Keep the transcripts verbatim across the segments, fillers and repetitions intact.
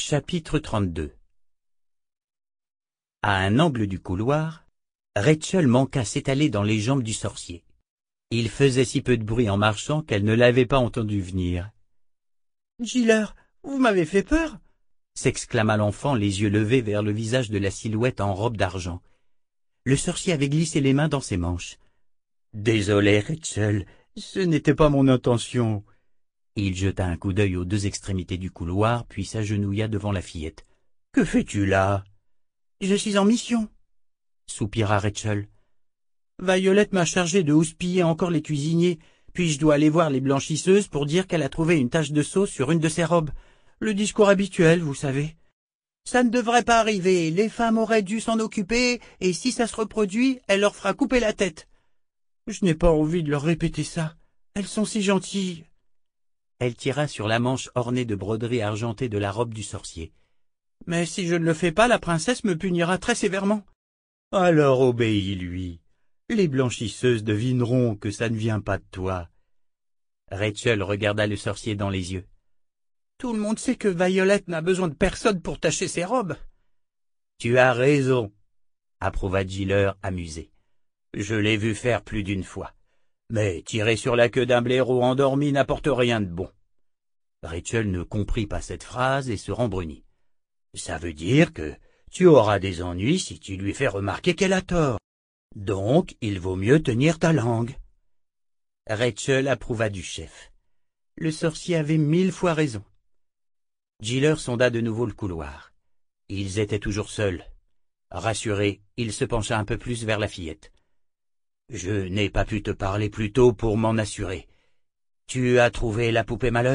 Chapitre trente-deux. À un angle du couloir, Rachel manqua s'étaler dans les jambes du sorcier. Il faisait si peu de bruit en marchant qu'elle ne l'avait pas entendu venir. « Giller, vous m'avez fait peur !» s'exclama l'enfant, les yeux levés vers le visage de la silhouette en robe d'argent. Le sorcier avait glissé les mains dans ses manches. « Désolé, Rachel, ce n'était pas mon intention. » Il jeta un coup d'œil aux deux extrémités du couloir, puis s'agenouilla devant la fillette. « Que fais-tu là ?»« Je suis en mission. » soupira Rachel. « Violette m'a chargé de houspiller encore les cuisiniers, puis je dois aller voir les blanchisseuses pour dire qu'elle a trouvé une tache de sauce sur une de ses robes. Le discours habituel, vous savez. Ça ne devrait pas arriver, les femmes auraient dû s'en occuper, et si ça se reproduit, elle leur fera couper la tête. Je n'ai pas envie de leur répéter ça, elles sont si gentilles. » Elle tira sur la manche ornée de broderies argentées de la robe du sorcier. « Mais si je ne le fais pas, la princesse me punira très sévèrement. »« Alors obéis-lui. Les blanchisseuses devineront que ça ne vient pas de toi. » Rachel regarda le sorcier dans les yeux. « Tout le monde sait que Violette n'a besoin de personne pour tacher ses robes. »« Tu as raison, » approuva Giller, amusé. « Je l'ai vu faire plus d'une fois. Mais tirer sur la queue d'un blaireau endormi n'apporte rien de bon. » Rachel ne comprit pas cette phrase et se rembrunit. « Ça veut dire que tu auras des ennuis si tu lui fais remarquer qu'elle a tort. Donc, il vaut mieux tenir ta langue. » Rachel approuva du chef. Le sorcier avait mille fois raison. Giller sonda de nouveau le couloir. Ils étaient toujours seuls. Rassuré, il se pencha un peu plus vers la fillette. « Je n'ai pas pu te parler plus tôt pour m'en assurer. Tu as trouvé la poupée malheur ?»«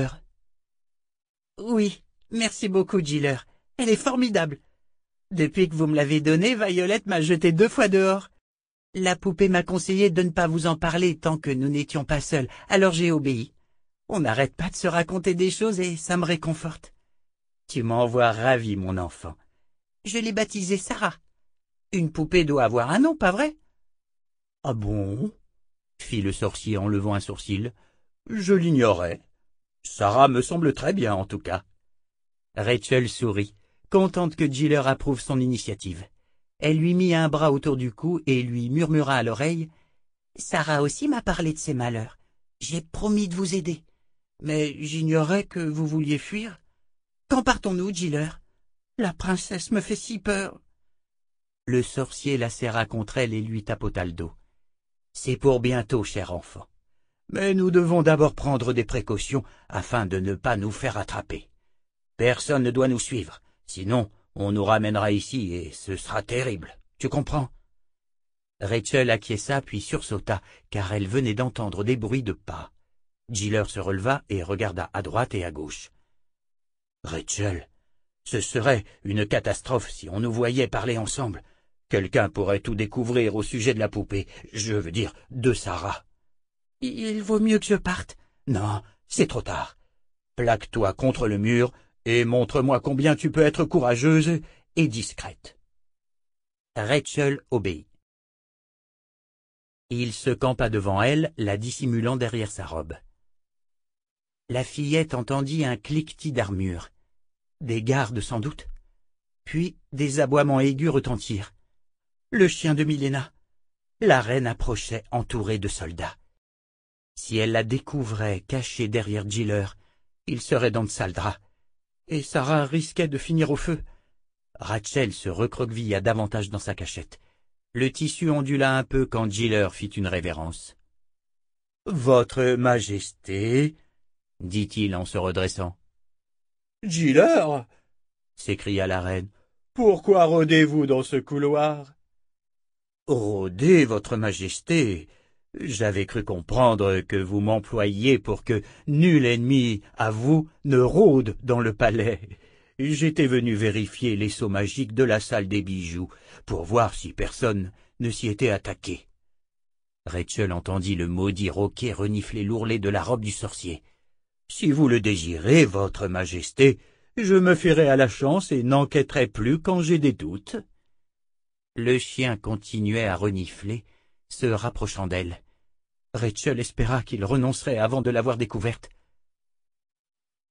Oui, merci beaucoup, Giller. Elle est formidable. Depuis que vous me l'avez donnée, Violette m'a jeté deux fois dehors. La poupée m'a conseillé de ne pas vous en parler tant que nous n'étions pas seuls, alors j'ai obéi. On n'arrête pas de se raconter des choses et ça me réconforte. » « Tu m'envoies ravi, mon enfant. »« Je l'ai baptisée Sarah. Une poupée doit avoir un nom, pas vrai ?»« Ah bon ?» fit le sorcier en levant un sourcil. « Je l'ignorais. Sarah me semble très bien, en tout cas. » Rachel sourit, contente que Giller approuve son initiative. Elle lui mit un bras autour du cou et lui murmura à l'oreille. « Sarah aussi m'a parlé de ses malheurs. J'ai promis de vous aider. Mais j'ignorais que vous vouliez fuir. Quand partons-nous, Giller? La princesse me fait si peur. » Le sorcier la serra contre elle et lui tapota le dos. « C'est pour bientôt, cher enfant. Mais nous devons d'abord prendre des précautions afin de ne pas nous faire attraper. Personne ne doit nous suivre, sinon on nous ramènera ici et ce sera terrible. Tu comprends ?» Rachel acquiesça puis sursauta, car elle venait d'entendre des bruits de pas. Giller se releva et regarda à droite et à gauche. « Rachel, ce serait une catastrophe si on nous voyait parler ensemble. Quelqu'un pourrait tout découvrir au sujet de la poupée, je veux dire de Sarah. »« Il vaut mieux que je parte. »« Non, c'est trop tard. Plaque-toi contre le mur et montre-moi combien tu peux être courageuse et discrète. » Rachel obéit. Il se campa devant elle, la dissimulant derrière sa robe. La fillette entendit un cliquetis d'armure. Des gardes sans doute. Puis des aboiements aigus retentirent. Le chien de Milena. La reine approchait entourée de soldats. Si elle la découvrait cachée derrière Giller, il serait dans de sales draps. Et Sarah risquait de finir au feu. Rachel se recroquevilla davantage dans sa cachette. Le tissu ondula un peu quand Giller fit une révérence. « Votre Majesté » dit-il en se redressant. « Giller » s'écria la reine. « Pourquoi rôdez-vous dans ce couloir ?»« Rôdez, Votre Majesté. J'avais cru comprendre que vous m'employiez pour que nul ennemi à vous ne rôde dans le palais. J'étais venu vérifier les sceaux magiques de la salle des bijoux pour voir si personne ne s'y était attaqué. » Rachel entendit le maudit roquet renifler l'ourlet de la robe du sorcier. « Si vous le désirez, Votre Majesté, je me fierai à la chance et n'enquêterai plus quand j'ai des doutes. » Le chien continuait à renifler, se rapprochant d'elle. Rachel espéra qu'il renoncerait avant de l'avoir découverte.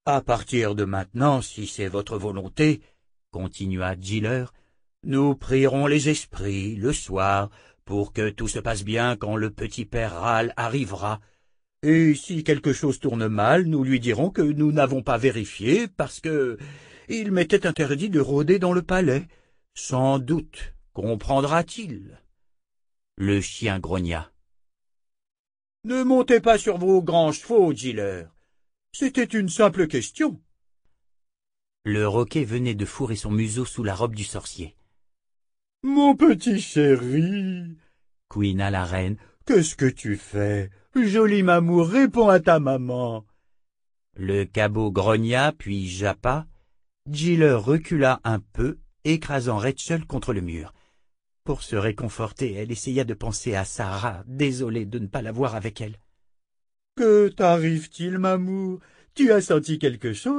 À partir de maintenant, si c'est votre volonté, continua Giller, nous prierons les esprits le soir pour que tout se passe bien quand le petit père Râle arrivera. Et si quelque chose tourne mal, nous lui dirons que nous n'avons pas vérifié parce que il m'était interdit de rôder dans le palais. Sans doute comprendra-t-il. Le chien grogna. « Ne montez pas sur vos grands chevaux, Giller. C'était une simple question. » Le roquet venait de fourrer son museau sous la robe du sorcier. « Mon petit chéri, couina la reine, qu'est-ce que tu fais? Joli Mamour, réponds à ta maman. » Le cabot grogna, puis jappa. Giller recula un peu, écrasant Rachel contre le mur. Pour se réconforter, elle essaya de penser à Sarah, désolée de ne pas la voir avec elle. « Que t'arrive-t-il, Mamour? Tu as senti quelque chose? »«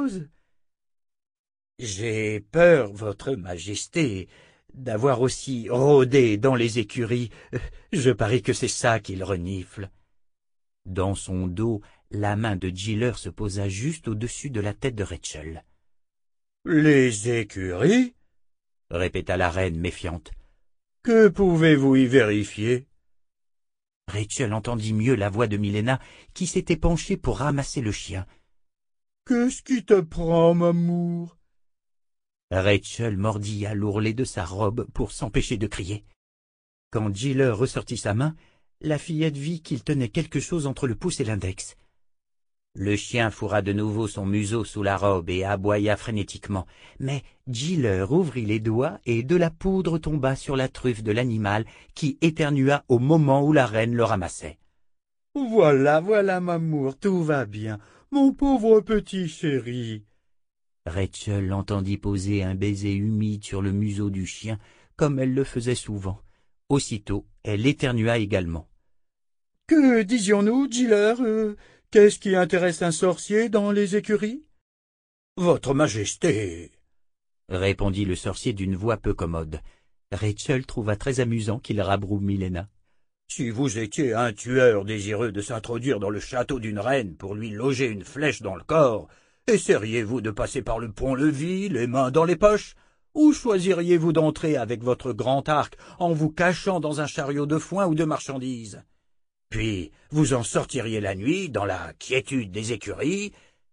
J'ai peur, votre majesté, d'avoir aussi rôdé dans les écuries. Je parie que c'est ça qu'il renifle. » Dans son dos, la main de Giller se posa juste au-dessus de la tête de Rachel. « Les écuries ?» répéta la reine méfiante. « Que pouvez-vous y vérifier ?» Rachel entendit mieux la voix de Milena qui s'était penchée pour ramasser le chien. « Qu'est-ce qui te prend, Mamour ?» Rachel mordit à l'ourlet de sa robe pour s'empêcher de crier. Quand Giller ressortit sa main, la fillette vit qu'il tenait quelque chose entre le pouce et l'index. Le chien fourra de nouveau son museau sous la robe et aboya frénétiquement, mais Giller ouvrit les doigts et de la poudre tomba sur la truffe de l'animal qui éternua au moment où la reine le ramassait. « Voilà, voilà, Mamour, tout va bien, mon pauvre petit chéri. » Rachel entendit poser un baiser humide sur le museau du chien, comme elle le faisait souvent. Aussitôt, elle éternua également. « Que disions-nous, Giller euh, Qu'est-ce qui intéresse un sorcier dans les écuries ?»« Votre Majesté !» répondit le sorcier d'une voix peu commode. Rachel trouva très amusant qu'il rabroue Milena. « Si vous étiez un tueur désireux de s'introduire dans le château d'une reine pour lui loger une flèche dans le corps, essaieriez-vous de passer par le pont-levis, les mains dans les poches, ou choisiriez-vous d'entrer avec votre grand arc en vous cachant dans un chariot de foin ou de marchandises? Puis vous en sortiriez la nuit, dans la quiétude des écuries. »«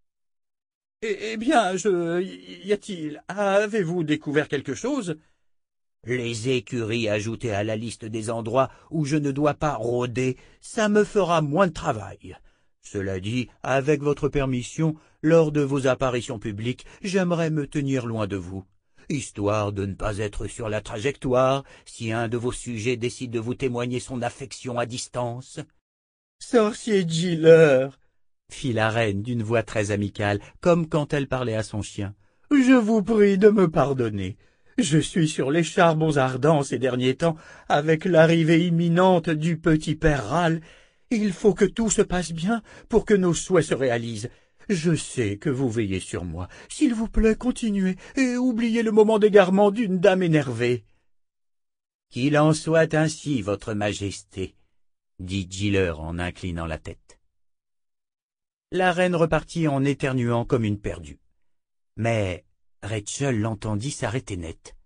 Eh, eh bien, je... y a-t-il... Avez-vous découvert quelque chose ?»« Les écuries ajoutées à la liste des endroits où je ne dois pas rôder, ça me fera moins de travail. Cela dit, avec votre permission, lors de vos apparitions publiques, j'aimerais me tenir loin de vous, histoire de ne pas être sur la trajectoire si un de vos sujets décide de vous témoigner son affection à distance. »« Sorcier Giller, » fit la reine d'une voix très amicale, comme quand elle parlait à son chien, « je vous prie de me pardonner. Je suis sur les charbons ardents ces derniers temps, avec l'arrivée imminente du petit père Râle. Il faut que tout se passe bien pour que nos souhaits se réalisent. Je sais que vous veillez sur moi. S'il vous plaît, continuez et oubliez le moment d'égarement d'une dame énervée. »« Qu'il en soit ainsi, votre majesté, » dit Giller en inclinant la tête. La reine repartit en éternuant comme une perdue. Mais Rachel l'entendit s'arrêter net.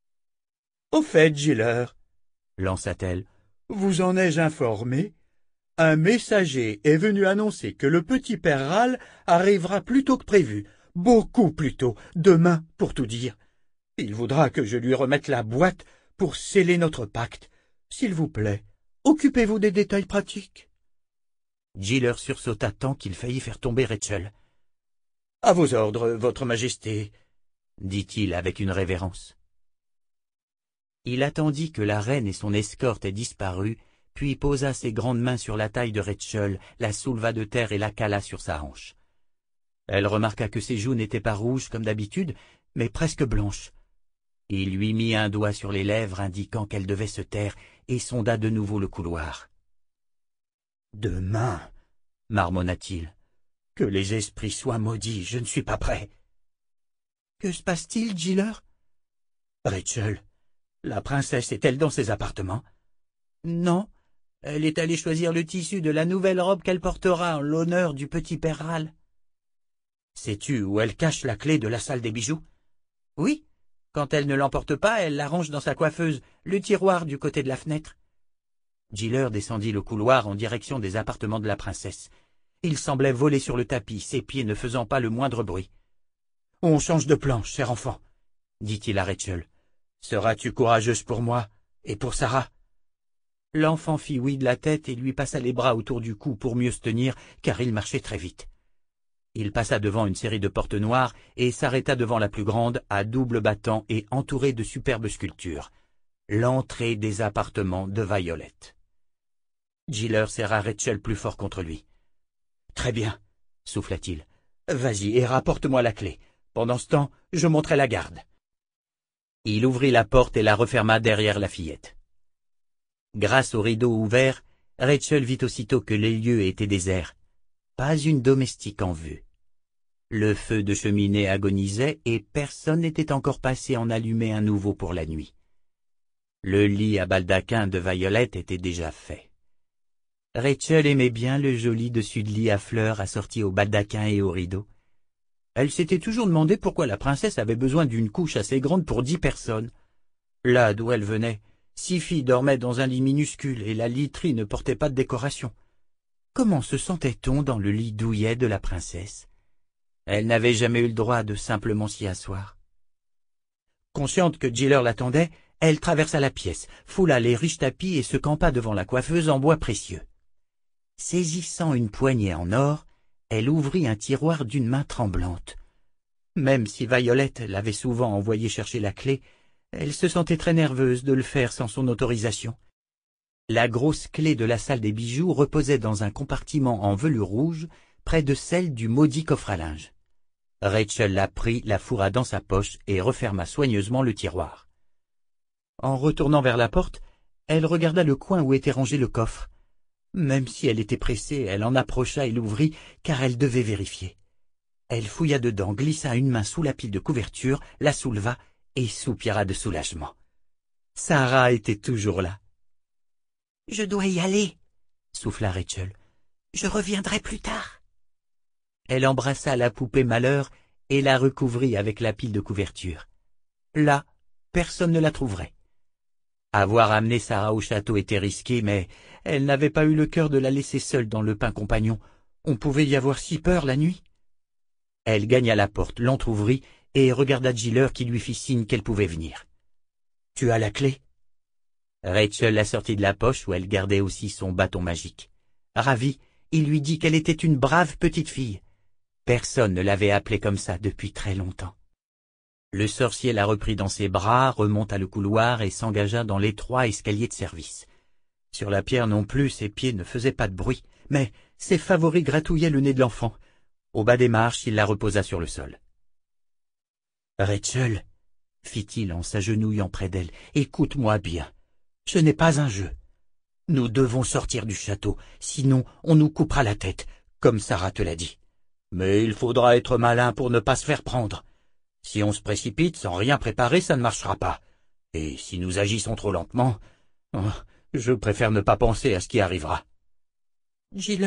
« Au fait, Giller, » lança-t-elle, « vous en ai-je informé? Un messager est venu annoncer que le petit père Râle arrivera plus tôt que prévu, beaucoup plus tôt, demain pour tout dire. Il voudra que je lui remette la boîte pour sceller notre pacte. S'il vous plaît, occupez-vous des détails pratiques. » Giller sursauta tant qu'il faillit faire tomber Rachel. « À vos ordres, votre majesté, » dit-il avec une révérence. Il attendit que la reine et son escorte aient disparu, puis posa ses grandes mains sur la taille de Rachel, la souleva de terre et la cala sur sa hanche. Elle remarqua que ses joues n'étaient pas rouges comme d'habitude, mais presque blanches. Il lui mit un doigt sur les lèvres indiquant qu'elle devait se taire et sonda de nouveau le couloir. « Demain, marmonna-t-il, que les esprits soient maudits, je ne suis pas prêt. »« Que se passe-t-il, Giller ?»« Rachel, la princesse est-elle dans ses appartements ?»« Non, elle est allée choisir le tissu de la nouvelle robe qu'elle portera en l'honneur du petit père Râle. » Sais-tu où elle cache la clé de la salle des bijoux? Oui. Quand elle ne l'emporte pas, elle la range dans sa coiffeuse, le tiroir du côté de la fenêtre. Giller descendit le couloir en direction des appartements de la princesse. Il semblait voler sur le tapis, ses pieds ne faisant pas le moindre bruit. « On change de plan, cher enfant, » dit-il à Rachel. « Seras-tu courageuse pour moi et pour Sarah ?» L'enfant fit oui de la tête et lui passa les bras autour du cou pour mieux se tenir, car il marchait très vite. Il passa devant une série de portes noires et s'arrêta devant la plus grande, à double battant et entourée de superbes sculptures. L'entrée des appartements de Violet. Giller serra Rachel plus fort contre lui. « Très bien, » souffla-t-il. « Vas-y et rapporte-moi la clé. Pendant ce temps, je monterai la garde. » Il ouvrit la porte et la referma derrière la fillette. Grâce au rideau ouvert, Rachel vit aussitôt que les lieux étaient déserts. Pas une domestique en vue. Le feu de cheminée agonisait et personne n'était encore passé en allumer un nouveau pour la nuit. Le lit à baldaquin de Violet était déjà fait. Rachel aimait bien le joli dessus de lit à fleurs assorti au baldaquin et au rideau. Elle s'était toujours demandé pourquoi la princesse avait besoin d'une couche assez grande pour dix personnes. Là d'où elle venait, six filles dormaient dans un lit minuscule et la literie ne portait pas de décoration. Comment se sentait-on dans le lit douillet de la princesse? Elle n'avait jamais eu le droit de simplement s'y asseoir. Consciente que Giller l'attendait, elle traversa la pièce, foula les riches tapis et se campa devant la coiffeuse en bois précieux. Saisissant une poignée en or, elle ouvrit un tiroir d'une main tremblante. Même si Violet l'avait souvent envoyée chercher la clé, elle se sentait très nerveuse de le faire sans son autorisation. La grosse clé de la salle des bijoux reposait dans un compartiment en velours rouge, près de celle du maudit coffre à linge. Rachel la prit, la fourra dans sa poche et referma soigneusement le tiroir. En retournant vers la porte, elle regarda le coin où était rangé le coffre. Même si elle était pressée, elle en approcha et l'ouvrit, car elle devait vérifier. Elle fouilla dedans, glissa une main sous la pile de couverture, la souleva et soupira de soulagement. Sarah était toujours là. « Je dois y aller, » souffla Rachel. « Je reviendrai plus tard. » Elle embrassa la poupée malheur et la recouvrit avec la pile de couverture. Là, personne ne la trouverait. Avoir amené Sarah au château était risqué, mais elle n'avait pas eu le cœur de la laisser seule dans le pain compagnon. On pouvait y avoir si peur la nuit. Elle gagna la porte, l'entr'ouvrit et regarda Giller qui lui fit signe qu'elle pouvait venir. « Tu as la clé ?» Rachel la sortit de la poche où elle gardait aussi son bâton magique. Ravi, il lui dit qu'elle était une brave petite fille. Personne ne l'avait appelée comme ça depuis très longtemps. Le sorcier la reprit dans ses bras, remonta le couloir et s'engagea dans l'étroit escalier de service. Sur la pierre non plus, ses pieds ne faisaient pas de bruit, mais ses favoris gratouillaient le nez de l'enfant. Au bas des marches, il la reposa sur le sol. « Rachel, » fit-il en s'agenouillant près d'elle, « écoute-moi bien. Ce n'est pas un jeu. Nous devons sortir du château, sinon on nous coupera la tête, comme Sarah te l'a dit. Mais il faudra être malin pour ne pas se faire prendre. Si on se précipite sans rien préparer, ça ne marchera pas. Et si nous agissons trop lentement, oh, je préfère ne pas penser à ce qui arrivera. »« Giller, »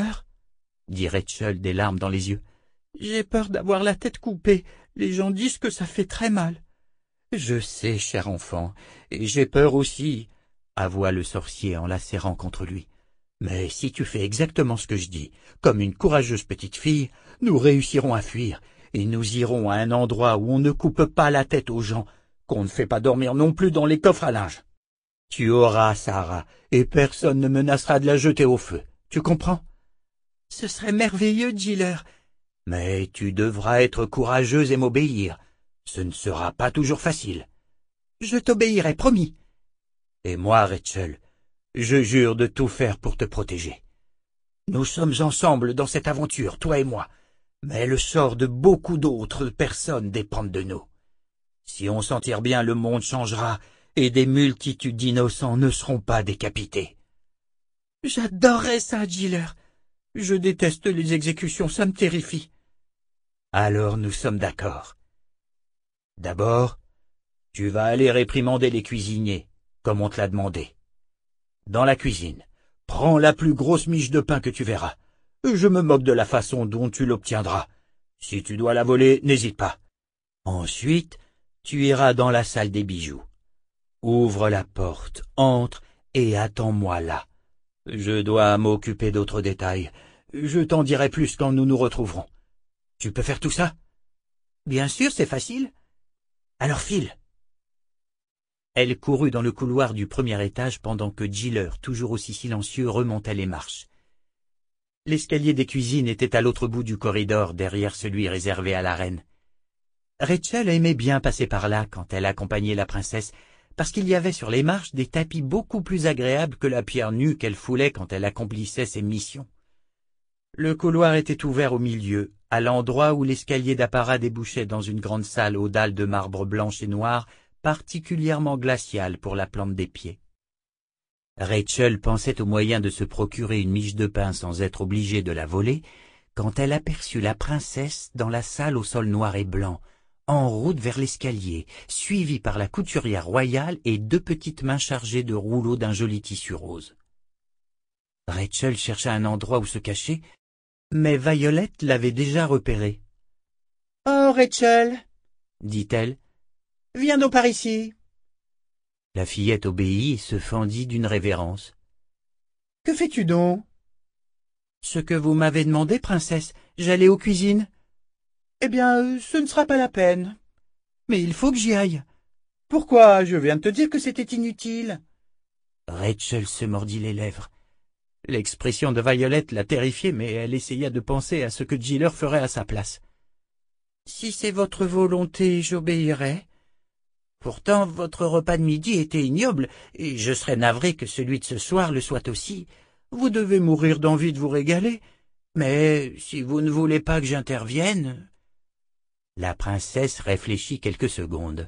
dit Rachel des larmes dans les yeux, « j'ai peur d'avoir la tête coupée. Les gens disent que ça fait très mal. »« Je sais, cher enfant, et j'ai peur aussi, » avoua le sorcier en la serrant contre lui. « Mais si tu fais exactement ce que je dis, comme une courageuse petite fille, nous réussirons à fuir, et nous irons à un endroit où on ne coupe pas la tête aux gens, qu'on ne fait pas dormir non plus dans les coffres à linge. Tu auras Sarah, et personne ne menacera de la jeter au feu. Tu comprends? »« Ce serait merveilleux, Giller. »« Mais tu devras être courageuse et m'obéir. Ce ne sera pas toujours facile. »« Je t'obéirai, promis. »« Et moi, Rachel, je jure de tout faire pour te protéger. Nous sommes ensemble dans cette aventure, toi et moi, mais le sort de beaucoup d'autres personnes dépend de nous. Si on s'en tire bien, le monde changera, et des multitudes d'innocents ne seront pas décapités. »« J'adorerais ça, Giller. Je déteste les exécutions, ça me terrifie. »« Alors nous sommes d'accord. D'abord, tu vas aller réprimander les cuisiniers, comme on te l'a demandé. Dans la cuisine, prends la plus grosse miche de pain que tu verras. Je me moque de la façon dont tu l'obtiendras. Si tu dois la voler, n'hésite pas. Ensuite, tu iras dans la salle des bijoux. Ouvre la porte, entre et attends-moi là. Je dois m'occuper d'autres détails. Je t'en dirai plus quand nous nous retrouverons. Tu peux faire tout ça? Bien sûr, c'est facile. Alors file. Elle courut dans le couloir du premier étage pendant que Giller, toujours aussi silencieux, remontait les marches. L'escalier des cuisines était à l'autre bout du corridor, derrière celui réservé à la reine. Rachel aimait bien passer par là quand elle accompagnait la princesse, parce qu'il y avait sur les marches des tapis beaucoup plus agréables que la pierre nue qu'elle foulait quand elle accomplissait ses missions. Le couloir était ouvert au milieu, à l'endroit où l'escalier d'apparat débouchait dans une grande salle aux dalles de marbre blanche et noire, particulièrement glaciale pour la plante des pieds. Rachel pensait au moyen de se procurer une miche de pain sans être obligée de la voler, quand elle aperçut la princesse dans la salle au sol noir et blanc, en route vers l'escalier, suivie par la couturière royale et deux petites mains chargées de rouleaux d'un joli tissu rose. Rachel chercha un endroit où se cacher, mais Violette l'avait déjà repérée. « Oh, Rachel, dit-elle, viens donc par ici. » La fillette obéit et se fendit d'une révérence. « Que fais-tu donc? »« Ce que vous m'avez demandé, princesse, j'allais aux cuisines. »« Eh bien, ce ne sera pas la peine. Mais il faut que j'y aille. »« Pourquoi? Je viens de te dire que c'était inutile. » Rachel se mordit les lèvres. L'expression de Violette la terrifiait, mais elle essaya de penser à ce que Giller ferait à sa place. « Si c'est votre volonté, j'obéirai. Pourtant, votre repas de midi était ignoble, et je serais navré que celui de ce soir le soit aussi. Vous devez mourir d'envie de vous régaler, mais si vous ne voulez pas que j'intervienne... » La princesse réfléchit quelques secondes.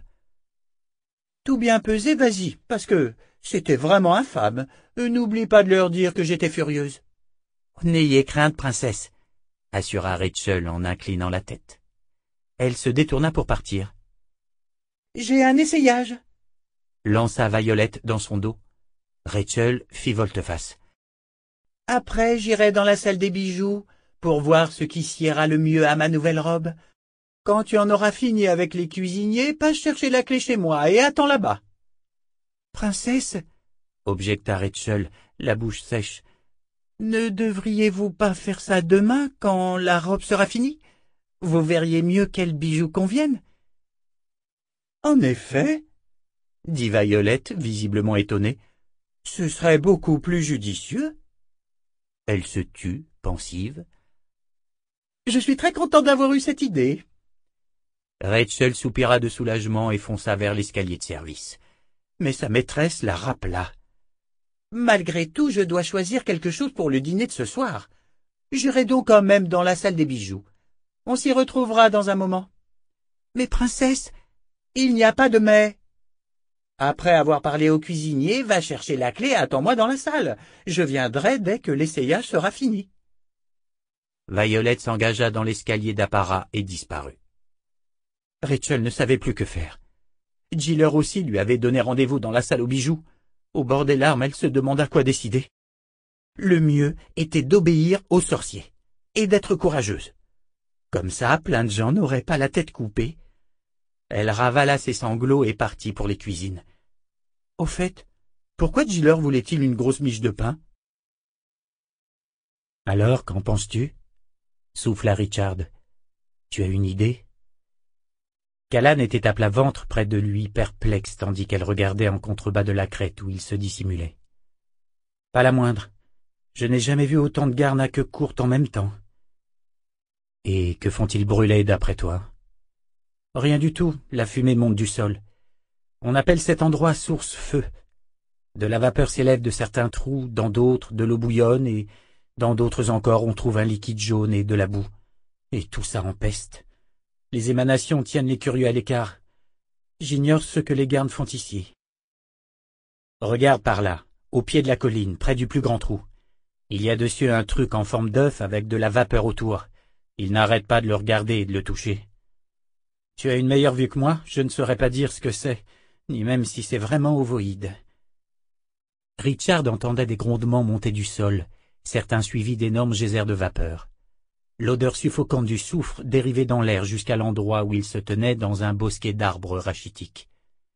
« Tout bien pesé, vas-y, parce que c'était vraiment infâme. N'oublie pas de leur dire que j'étais furieuse. »« N'ayez crainte, princesse, » assura Rachel en inclinant la tête. Elle se détourna pour partir. « J'ai un essayage, » lança Violette dans son dos. Rachel fit volte-face. « Après, j'irai dans la salle des bijoux pour voir ce qui siera le mieux à ma nouvelle robe. Quand tu en auras fini avec les cuisiniers, passe chercher la clé chez moi et attends là-bas. »« Princesse, » objecta Rachel, la bouche sèche, « ne devriez-vous pas faire ça demain quand la robe sera finie? Vous verriez mieux quels bijoux conviennent. »« En effet, » dit Violette, visiblement étonnée, « ce serait beaucoup plus judicieux. » Elle se tut, pensive. « Je suis très content d'avoir eu cette idée. » Rachel soupira de soulagement et fonça vers l'escalier de service. Mais sa maîtresse la rappela. « Malgré tout, je dois choisir quelque chose pour le dîner de ce soir. J'irai donc quand même dans la salle des bijoux. On s'y retrouvera dans un moment. »« Mais princesse, il n'y a pas de mais. Après avoir parlé au cuisinier, va chercher la clé et attends-moi dans la salle. Je viendrai dès que l'essayage sera fini. » Violette s'engagea dans l'escalier d'apparat et disparut. Rachel ne savait plus que faire. Giller aussi lui avait donné rendez-vous dans la salle aux bijoux. Au bord des larmes, elle se demanda quoi décider. Le mieux était d'obéir au sorcier et d'être courageuse. Comme ça, plein de gens n'auraient pas la tête coupée. Elle ravala ses sanglots et partit pour les cuisines. Au fait, pourquoi Giller voulait-il une grosse miche de pain? Alors, qu'en penses-tu? Souffla Richard. Tu as une idée? Callan était à plat ventre près de lui, perplexe, tandis qu'elle regardait en contrebas de la crête où il se dissimulait. Pas la moindre. Je n'ai jamais vu autant de garnes à queue courte en même temps. Et que font-ils brûler, d'après toi? Rien du tout, la fumée monte du sol. On appelle cet endroit source-feu. De la vapeur s'élève de certains trous, dans d'autres de l'eau bouillonne, et dans d'autres encore on trouve un liquide jaune et de la boue. Et tout ça empeste. Les émanations tiennent les curieux à l'écart. J'ignore ce que les gardes font ici. Regarde par là, au pied de la colline, près du plus grand trou. Il y a dessus un truc en forme d'œuf avec de la vapeur autour. Ils n'arrêtent pas de le regarder et de le toucher. Tu as une meilleure vue que moi, je ne saurais pas dire ce que c'est, ni même si c'est vraiment ovoïde. Richard entendait des grondements monter du sol, certains suivis d'énormes geysers de vapeur. L'odeur suffocante du soufre dérivait dans l'air jusqu'à l'endroit où il se tenait dans un bosquet d'arbres rachitiques.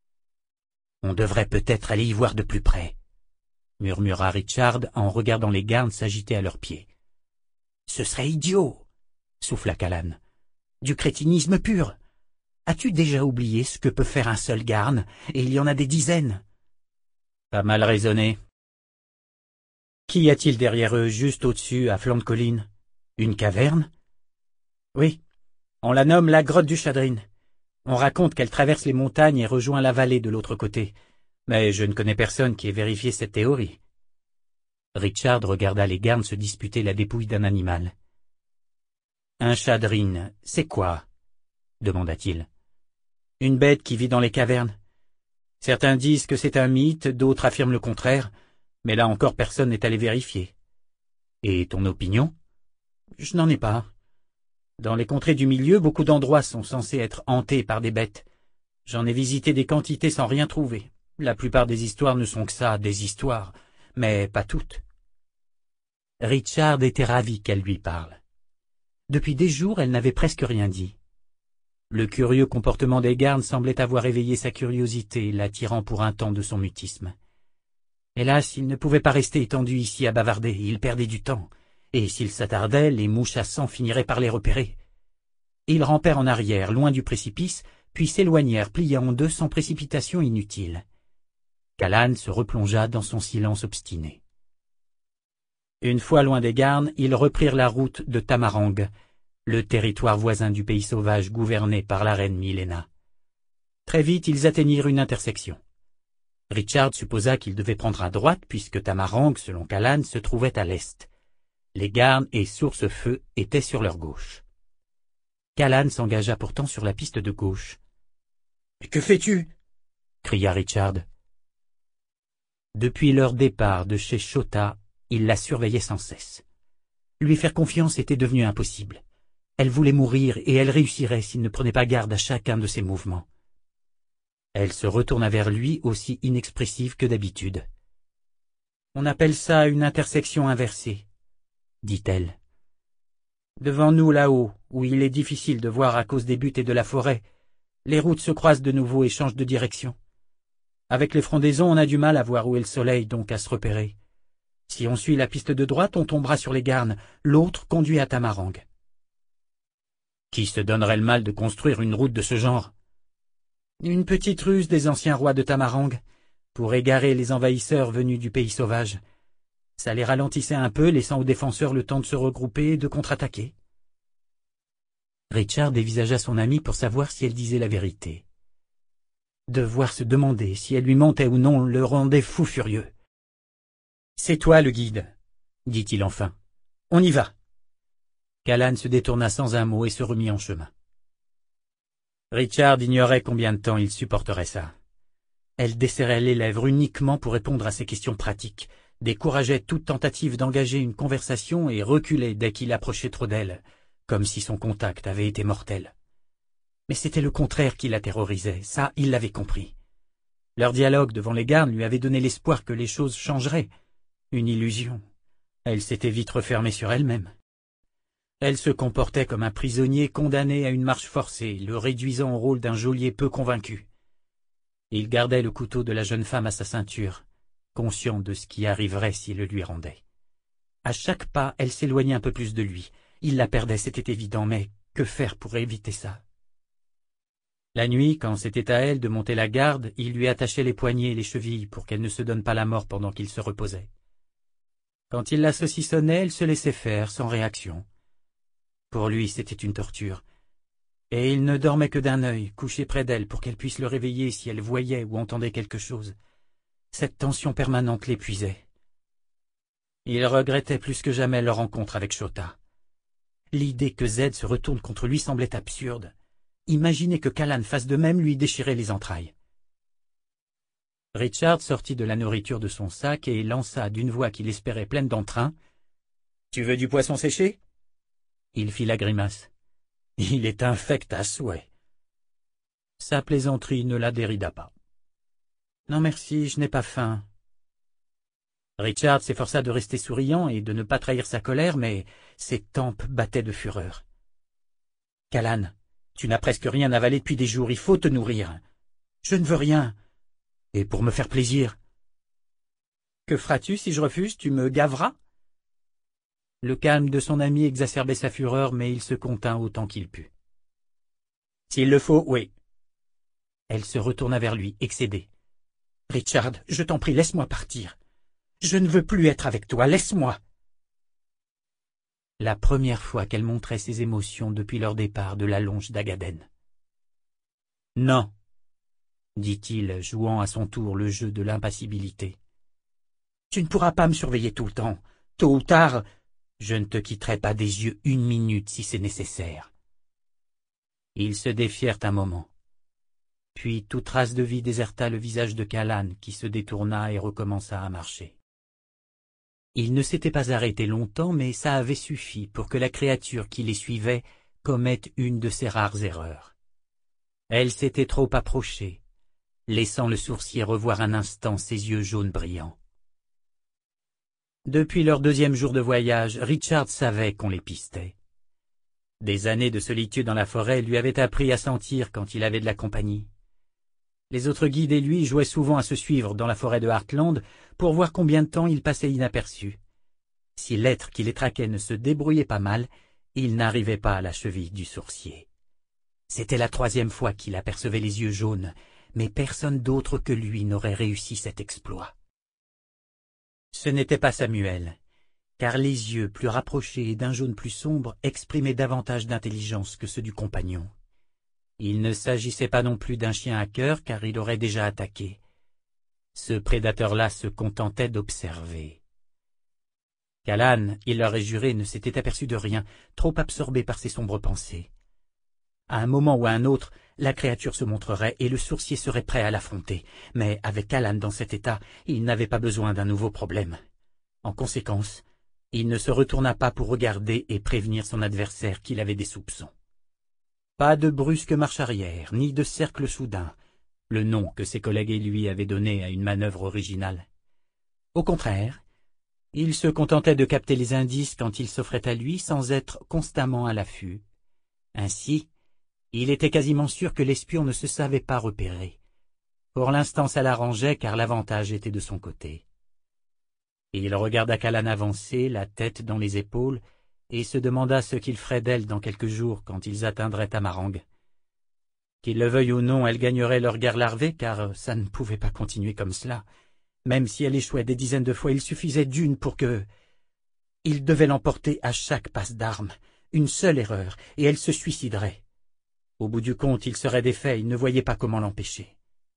« On devrait peut-être aller y voir de plus près, » murmura Richard en regardant les garnes s'agiter à leurs pieds. « Ce serait idiot, » souffla Callan. « Du crétinisme pur. As-tu déjà oublié ce que peut faire un seul garne, et il y en a des dizaines ?» Pas mal raisonné. Qu'y a-t-il derrière eux, juste au-dessus, à flanc de colline? Une caverne? Oui, on la nomme la grotte du Chadrine. On raconte qu'elle traverse les montagnes et rejoint la vallée de l'autre côté, mais je ne connais personne qui ait vérifié cette théorie. Richard regarda les garnes se disputer la dépouille d'un animal. Un Chadrine, c'est quoi? Demanda-t-il. Une bête qui vit dans les cavernes. Certains disent que c'est un mythe, d'autres affirment le contraire, mais là encore personne n'est allé vérifier. Et ton opinion? Je n'en ai pas. Dans les contrées du milieu, beaucoup d'endroits sont censés être hantés par des bêtes. J'en ai visité des quantités sans rien trouver. La plupart des histoires ne sont que ça, des histoires, mais pas toutes. Richard était ravi qu'elle lui parle. Depuis des jours, elle n'avait presque rien dit. Le curieux comportement des gardes semblait avoir éveillé sa curiosité, l'attirant pour un temps de son mutisme. Hélas, il ne pouvait pas rester étendu ici à bavarder, il perdait du temps. Et s'il s'attardait, les mouches à sang finiraient par les repérer. Ils rampèrent en arrière, loin du précipice, puis s'éloignèrent, pliés en deux sans précipitation inutile. Callan se replongea dans son silence obstiné. Une fois loin des garnes, ils reprirent la route de Tamarang, le territoire voisin du pays sauvage gouverné par la reine Milena. Très vite, ils atteignirent une intersection. Richard supposa qu'ils devaient prendre à droite puisque Tamarang, selon Callan, se trouvait à l'est. Les garnes et Source-Feu étaient sur leur gauche. Callan s'engagea pourtant sur la piste de gauche. « Mais que fais-tu » cria Richard. Depuis leur départ de chez Chota, il la surveillait sans cesse. Lui faire confiance était devenu impossible. Elle voulait mourir et elle réussirait s'il ne prenait pas garde à chacun de ses mouvements. Elle se retourna vers lui aussi inexpressive que d'habitude. « On appelle ça une intersection inversée, » dit-elle. « Devant nous là-haut, où il est difficile de voir à cause des buttes et de la forêt, les routes se croisent de nouveau et changent de direction. Avec les frondaisons, on a du mal à voir où est le soleil, donc à se repérer. Si on suit la piste de droite, on tombera sur les garnes, l'autre conduit à Tamarang. » Qui se donnerait le mal de construire une route de ce genre? Une petite ruse des anciens rois de Tamarang, pour égarer les envahisseurs venus du pays sauvage. Ça les ralentissait un peu, laissant aux défenseurs le temps de se regrouper et de contre-attaquer. Richard dévisagea son amie pour savoir si elle disait la vérité. Devoir se demander si elle lui mentait ou non le rendait fou furieux. « C'est toi le guide, » dit-il enfin. « On y va. » Callan se détourna sans un mot et se remit en chemin. Richard ignorait combien de temps il supporterait ça. Elle desserrait les lèvres uniquement pour répondre à ses questions pratiques, décourageait toute tentative d'engager une conversation et reculait dès qu'il approchait trop d'elle, comme si son contact avait été mortel. Mais c'était le contraire qui la terrorisait, ça il l'avait compris. Leur dialogue devant les gardes lui avait donné l'espoir que les choses changeraient. Une illusion. Elle s'était vite refermée sur elle-même. Elle se comportait comme un prisonnier condamné à une marche forcée, le réduisant au rôle d'un geôlier peu convaincu. Il gardait le couteau de la jeune femme à sa ceinture, conscient de ce qui arriverait s'il le lui rendait. À chaque pas, elle s'éloignait un peu plus de lui. Il la perdait, c'était évident, mais que faire pour éviter ça? La nuit, quand c'était à elle de monter la garde, il lui attachait les poignets et les chevilles pour qu'elle ne se donne pas la mort pendant qu'il se reposait. Quand il la saucissonnait, elle se laissait faire, sans réaction. Pour lui, c'était une torture. Et il ne dormait que d'un œil, couché près d'elle pour qu'elle puisse le réveiller si elle voyait ou entendait quelque chose. Cette tension permanente l'épuisait. Il regrettait plus que jamais leur rencontre avec Chota. L'idée que Z se retourne contre lui semblait absurde. Imaginer que Callan fasse de même lui déchirait les entrailles. Richard sortit de la nourriture de son sac et lança d'une voix qu'il espérait pleine d'entrain. « Tu veux du poisson séché ?» Il fit la grimace. Il est infect à souhait. Sa plaisanterie ne la dérida pas. Non merci, je n'ai pas faim. Richard s'efforça de rester souriant et de ne pas trahir sa colère, mais ses tempes battaient de fureur. « Callan, tu n'as presque rien avalé depuis des jours, il faut te nourrir. »« Je ne veux rien. Et pour me faire plaisir. »« Que feras-tu si je refuse, tu me gaveras ?» Le calme de son ami exacerbait sa fureur, mais il se contint autant qu'il put. « S'il le faut, oui. » Elle se retourna vers lui, excédée. « Richard, je t'en prie, laisse-moi partir. Je ne veux plus être avec toi, laisse-moi. » La première fois qu'elle montrait ses émotions depuis leur départ de la longe d'Agaden. « Non, » dit-il, jouant à son tour le jeu de l'impassibilité. « Tu ne pourras pas me surveiller tout le temps. Tôt ou tard, je ne te quitterai pas des yeux une minute si c'est nécessaire. » Ils se défièrent un moment. Puis toute trace de vie déserta le visage de Callan, qui se détourna et recommença à marcher. Il ne s'était pas arrêté longtemps, mais ça avait suffi pour que la créature qui les suivait commette une de ses rares erreurs. Elle s'était trop approchée, laissant le sourcier revoir un instant ses yeux jaunes brillants. Depuis leur deuxième jour de voyage, Richard savait qu'on les pistait. Des années de solitude dans la forêt lui avaient appris à sentir quand il avait de la compagnie. Les autres guides et lui jouaient souvent à se suivre dans la forêt de Heartland pour voir combien de temps ils passaient inaperçus. Si l'être qui les traquait ne se débrouillait pas mal, il n'arrivait pas à la cheville du sourcier. C'était la troisième fois qu'il apercevait les yeux jaunes, mais personne d'autre que lui n'aurait réussi cet exploit. Ce n'était pas Samuel, car les yeux plus rapprochés et d'un jaune plus sombre exprimaient davantage d'intelligence que ceux du compagnon. Il ne s'agissait pas non plus d'un chien à cœur, car il aurait déjà attaqué. Ce prédateur-là se contentait d'observer. Callan, il leur est juré, ne s'était aperçu de rien, trop absorbé par ses sombres pensées. À un moment ou à un autre, la créature se montrerait et le sourcier serait prêt à l'affronter, mais avec Callan dans cet état, il n'avait pas besoin d'un nouveau problème. En conséquence, il ne se retourna pas pour regarder et prévenir son adversaire qu'il avait des soupçons. Pas de brusque marche arrière, ni de cercle soudain, le nom que ses collègues et lui avaient donné à une manœuvre originale. Au contraire, il se contentait de capter les indices quand ils s'offraient à lui sans être constamment à l'affût. Ainsi, il était quasiment sûr que l'espion ne se savait pas repérer. Pour l'instant, ça l'arrangeait car l'avantage était de son côté. Il regarda Callan avancer, la tête dans les épaules, et se demanda ce qu'il ferait d'elle dans quelques jours quand ils atteindraient Tamarang. Qu'il le veuille ou non, elle gagnerait leur guerre larvée, car ça ne pouvait pas continuer comme cela. Même si elle échouait des dizaines de fois, il suffisait d'une pour que... Il devait l'emporter à chaque passe d'armes, une seule erreur, et elle se suiciderait. Au bout du compte, il serait défait, il ne voyait pas comment l'empêcher.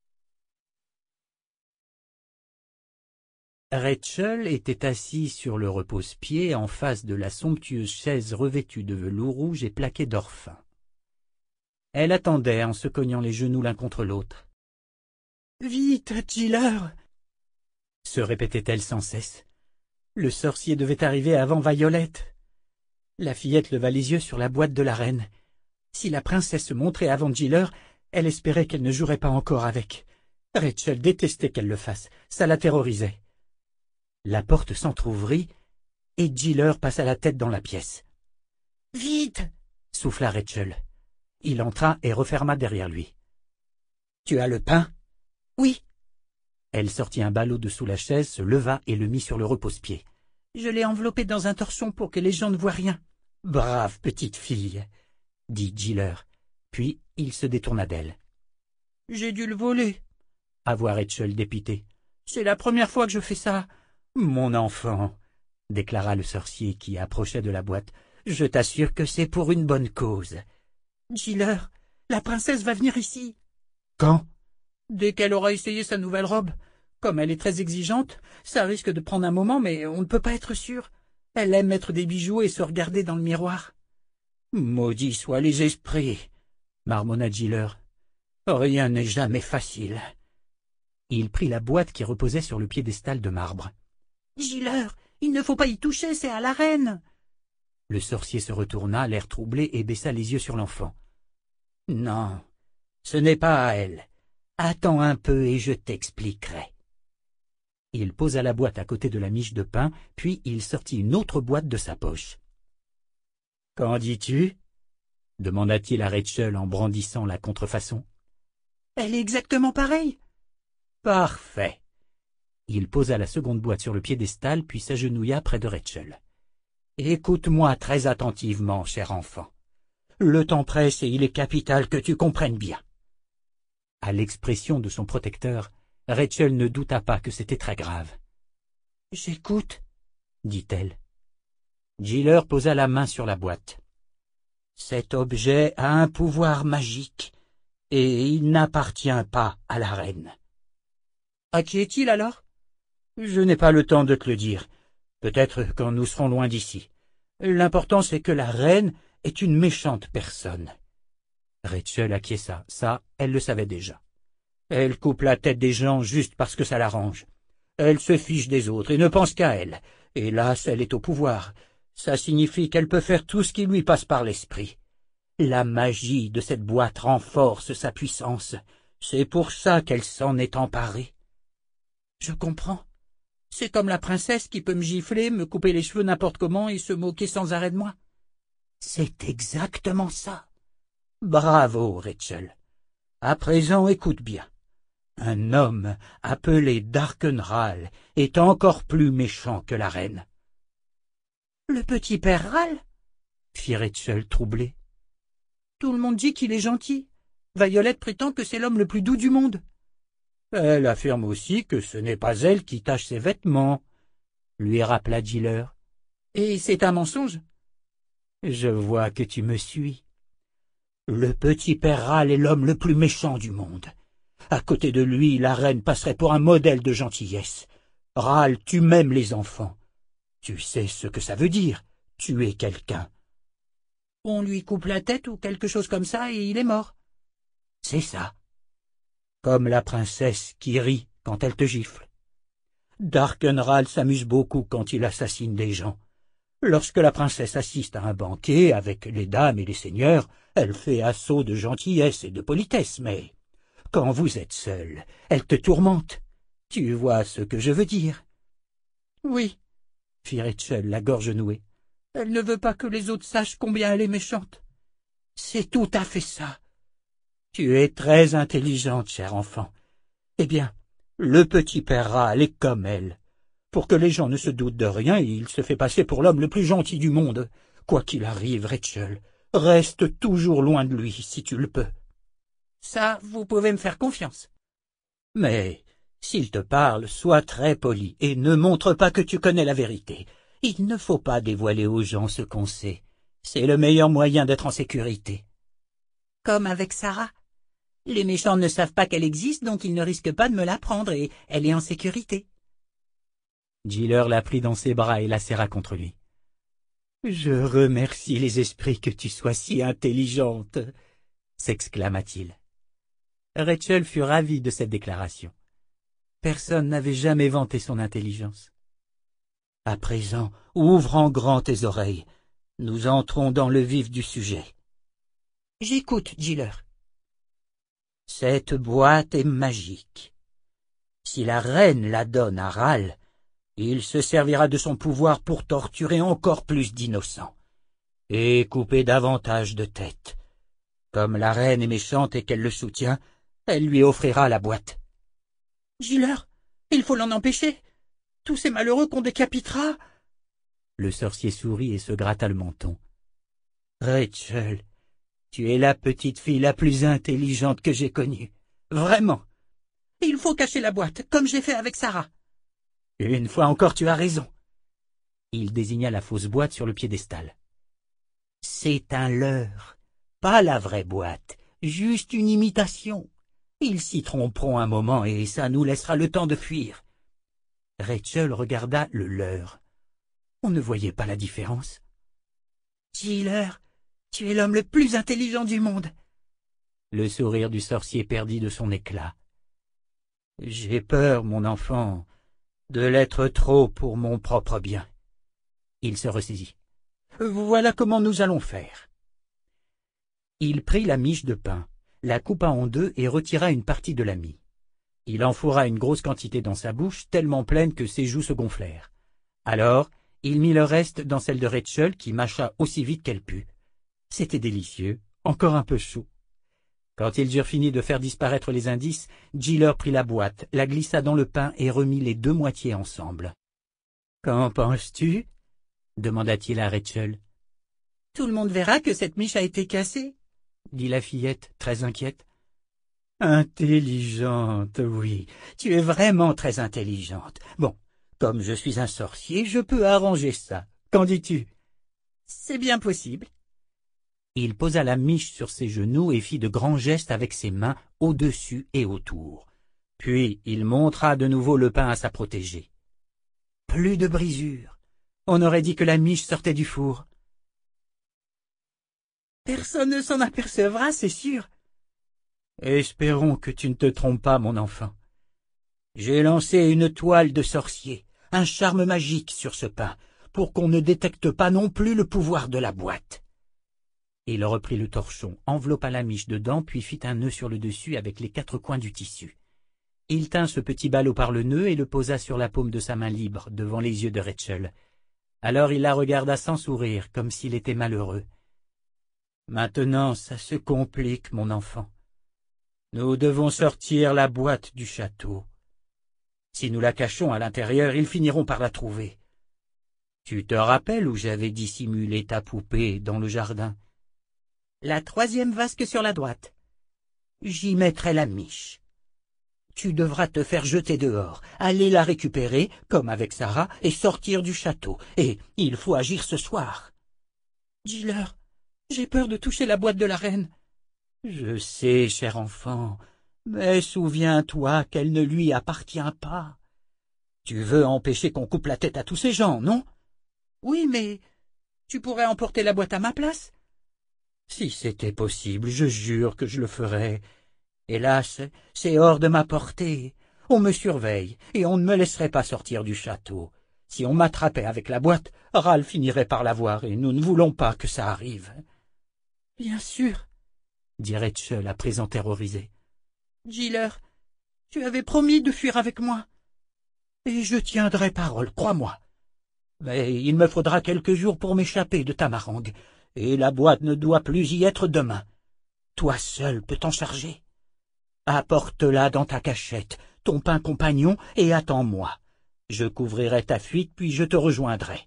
Rachel était assise sur le repose-pied en face de la somptueuse chaise revêtue de velours rouge et plaquée d'or fin. Elle attendait en se cognant les genoux l'un contre l'autre. « Vite, Giller !» se répétait-elle sans cesse. Le sorcier devait arriver avant Violette. La fillette leva les yeux sur la boîte de la reine. Si la princesse se montrait avant Giller, elle espérait qu'elle ne jouerait pas encore avec. Rachel détestait qu'elle le fasse, ça la terrorisait. La porte s'entr'ouvrit, et Giller passa la tête dans la pièce. « Vite !» souffla Rachel. Il entra et referma derrière lui. « Tu as le pain ?»« Oui. » Elle sortit un ballot de sous la chaise, se leva et le mit sur le repose-pied. « Je l'ai enveloppé dans un torchon pour que les gens ne voient rien. »« Brave petite fille !» dit Giller. Puis il se détourna d'elle. « J'ai dû le voler, » avoua Rachel dépitée. « C'est la première fois que je fais ça. »« Mon enfant, » déclara le sorcier qui approchait de la boîte, « je t'assure que c'est pour une bonne cause. »« Giller, la princesse va venir ici. »« Quand ?»« Dès qu'elle aura essayé sa nouvelle robe. Comme elle est très exigeante, ça risque de prendre un moment, mais on ne peut pas être sûr. Elle aime mettre des bijoux et se regarder dans le miroir. »« Maudits soient les esprits, » marmonna Giller. « Rien n'est jamais facile. » Il prit la boîte qui reposait sur le piédestal de marbre. « Giller, il ne faut pas y toucher, c'est à la reine. » Le sorcier se retourna, l'air troublé, et baissa les yeux sur l'enfant. « Non, ce n'est pas à elle. Attends un peu et je t'expliquerai. » Il posa la boîte à côté de la miche de pain, puis il sortit une autre boîte de sa poche. « Qu'en dis-tu » demanda-t-il à Rachel en brandissant la contrefaçon. « Elle est exactement pareille. »« Parfait. » Il posa la seconde boîte sur le piédestal, puis s'agenouilla près de Rachel. « Écoute-moi très attentivement, cher enfant. Le temps presse et il est capital que tu comprennes bien. » À l'expression de son protecteur, Rachel ne douta pas que c'était très grave. « J'écoute, » dit-elle. Giller posa la main sur la boîte. « Cet objet a un pouvoir magique, et il n'appartient pas à la reine. »« À qui est-il alors ?»« Je n'ai pas le temps de te le dire, peut-être quand nous serons loin d'ici. L'important c'est que la reine est une méchante personne. » Rachel acquiesça, ça, elle le savait déjà. Elle coupe la tête des gens juste parce que ça l'arrange. Elle se fiche des autres et ne pense qu'à elle. Hélas, elle est au pouvoir. Ça signifie qu'elle peut faire tout ce qui lui passe par l'esprit. La magie de cette boîte renforce sa puissance. C'est pour ça qu'elle s'en est emparée. Je comprends. C'est comme la princesse qui peut me gifler, me couper les cheveux n'importe comment et se moquer sans arrêt de moi. C'est exactement ça. Bravo, Rachel. À présent, écoute bien. Un homme appelé Darkenral est encore plus méchant que la reine. « Le petit père Ral ?» fit Rachel troublée. « Tout le monde dit qu'il est gentil. Violette prétend que c'est l'homme le plus doux du monde. »« Elle affirme aussi que ce n'est pas elle qui tache ses vêtements, » lui rappela Giller. « Et c'est un mensonge ?»« Je vois que tu me suis. Le petit père Ral est l'homme le plus méchant du monde. À côté de lui, la reine passerait pour un modèle de gentillesse. Ral tue même les enfants. Tu sais ce que ça veut dire, tuer quelqu'un. »« On lui coupe la tête ou quelque chose comme ça et il est mort. »« C'est ça. Comme la princesse qui rit quand elle te gifle. Darkenral s'amuse beaucoup quand il assassine des gens. Lorsque la princesse assiste à un banquet avec les dames et les seigneurs, elle fait assaut de gentillesse et de politesse, mais quand vous êtes seul, elle te tourmente. Tu vois ce que je veux dire? »« Oui, » fit Rachel, la gorge nouée. « Elle ne veut pas que les autres sachent combien elle est méchante. »« C'est tout à fait ça. Tu es très intelligente, cher enfant. Eh bien, le petit père Ral est comme elle. Pour que les gens ne se doutent de rien, il se fait passer pour l'homme le plus gentil du monde. Quoi qu'il arrive, Rachel, reste toujours loin de lui, si tu le peux. »« Ça, vous pouvez me faire confiance. »« Mais, s'il te parle, sois très poli et ne montre pas que tu connais la vérité. Il ne faut pas dévoiler aux gens ce qu'on sait. C'est le meilleur moyen d'être en sécurité. »« Comme avec Sarah. Les méchants ne savent pas qu'elle existe, donc ils ne risquent pas de me la prendre et elle est en sécurité. » Giller la prit dans ses bras et la serra contre lui. « Je remercie les esprits que tu sois si intelligente, » s'exclama-t-il. Rachel fut ravie de cette déclaration. Personne n'avait jamais vanté son intelligence. « À présent, ouvre en grand tes oreilles. Nous entrons dans le vif du sujet. »« J'écoute, Giller. »« Cette boîte est magique. Si la reine la donne à Ral, il se servira de son pouvoir pour torturer encore plus d'innocents et couper davantage de têtes. Comme la reine est méchante et qu'elle le soutient, elle lui offrira la boîte. »« Giller, il faut l'en empêcher. Tous ces malheureux qu'on décapitera. » Le sorcier sourit et se gratta le menton. « Rachel, tu es la petite fille la plus intelligente que j'ai connue. Vraiment. »« Il faut cacher la boîte, comme j'ai fait avec Sarah. »« Une fois encore, tu as raison. » Il désigna la fausse boîte sur le piédestal. « C'est un leurre, pas la vraie boîte, juste une imitation. Ils s'y tromperont un moment et ça nous laissera le temps de fuir. » Rachel regarda le leurre. On ne voyait pas la différence. « Giller, tu es l'homme le plus intelligent du monde. » Le sourire du sorcier perdit de son éclat. « J'ai peur, mon enfant, de l'être trop pour mon propre bien. » Il se ressaisit. « Voilà comment nous allons faire. » Il prit la miche de pain, la coupa en deux et retira une partie de la mie. Il enfourra une grosse quantité dans sa bouche, tellement pleine que ses joues se gonflèrent. Alors, il mit le reste dans celle de Rachel, qui mâcha aussi vite qu'elle put. C'était délicieux, encore un peu chaud. Quand ils eurent fini de faire disparaître les indices, Giller prit la boîte, la glissa dans le pain et remit les deux moitiés ensemble. « Qu'en penses-tu » demanda-t-il à Rachel. « Tout le monde verra que cette miche a été cassée, » dit la fillette, très inquiète. « Intelligente, oui, tu es vraiment très intelligente. Bon, comme je suis un sorcier, je peux arranger ça. Qu'en dis-tu ?»« C'est bien possible. » Il posa la miche sur ses genoux et fit de grands gestes avec ses mains au-dessus et autour. Puis il montra de nouveau le pain à sa protégée. Plus de brisure. On aurait dit que la miche sortait du four. Personne ne s'en apercevra, c'est sûr. Espérons que tu ne te trompes pas, mon enfant. J'ai lancé une toile de sorcier, un charme magique sur ce pain, pour qu'on ne détecte pas non plus le pouvoir de la boîte. Il reprit le torchon, enveloppa la miche dedans, puis fit un nœud sur le dessus avec les quatre coins du tissu. Il tint ce petit ballot par le nœud et le posa sur la paume de sa main libre, devant les yeux de Rachel. Alors il la regarda sans sourire, comme s'il était malheureux. « Maintenant, ça se complique, mon enfant. Nous devons sortir la boîte du château. Si nous la cachons à l'intérieur, ils finiront par la trouver. Tu te rappelles où j'avais dissimulé ta poupée dans le jardin ? La troisième vasque sur la droite. J'y mettrai la miche. Tu devras te faire jeter dehors, aller la récupérer, comme avec Sarah, et sortir du château. Et il faut agir ce soir. Giller, j'ai peur de toucher la boîte de la reine. Je sais, cher enfant, mais souviens-toi qu'elle ne lui appartient pas. Tu veux empêcher qu'on coupe la tête à tous ces gens, non? Oui, mais tu pourrais emporter la boîte à ma place? Si c'était possible, je jure que je le ferais. Hélas, c'est hors de ma portée. On me surveille, et on ne me laisserait pas sortir du château. Si on m'attrapait avec la boîte, Ralph finirait par la voir, et nous ne voulons pas que ça arrive. « Bien sûr, » dit Rachel à présent terrorisée. « Giller, tu avais promis de fuir avec moi. »« Et je tiendrai parole, crois-moi. Mais il me faudra quelques jours pour m'échapper de Tamarangue. Et la boîte ne doit plus y être demain. Toi seul peux t'en charger. Apporte-la dans ta cachette, ton pain compagnon, et attends-moi. Je couvrirai ta fuite, puis je te rejoindrai.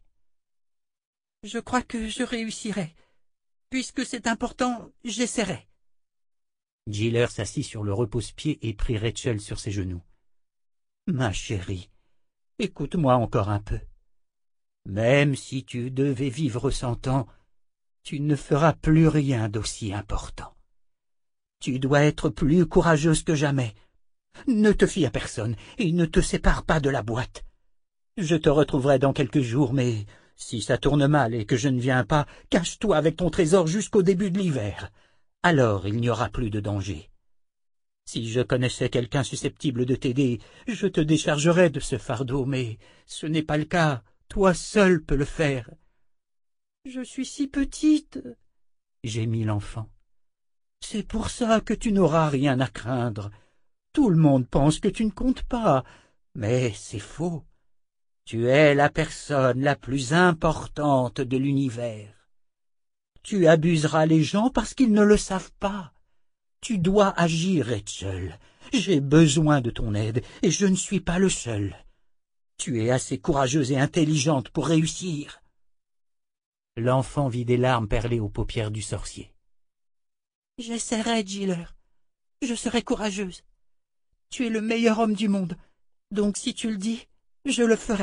Je crois que je réussirai. Puisque c'est important, j'essaierai. Giller s'assit sur le repose-pied et prit Rachel sur ses genoux. Ma chérie, écoute-moi encore un peu. Même si tu devais vivre cent ans, tu ne feras plus rien d'aussi important. Tu dois être plus courageuse que jamais. Ne te fie à personne et ne te sépare pas de la boîte. Je te retrouverai dans quelques jours, mais si ça tourne mal et que je ne viens pas, cache-toi avec ton trésor jusqu'au début de l'hiver. Alors il n'y aura plus de danger. Si je connaissais quelqu'un susceptible de t'aider, je te déchargerais de ce fardeau, mais ce n'est pas le cas. Toi seul peux le faire. Je suis si petite, gémit l'enfant. C'est pour ça que tu n'auras rien à craindre. Tout le monde pense que tu ne comptes pas, mais c'est faux. Tu es la personne la plus importante de l'univers. Tu abuseras les gens parce qu'ils ne le savent pas. Tu dois agir, Rachel. J'ai besoin de ton aide, et je ne suis pas le seul. Tu es assez courageuse et intelligente pour réussir. L'enfant vit des larmes perler aux paupières du sorcier. « J'essaierai, Giller. Je serai courageuse. Tu es le meilleur homme du monde, donc si tu le dis, je le ferai. »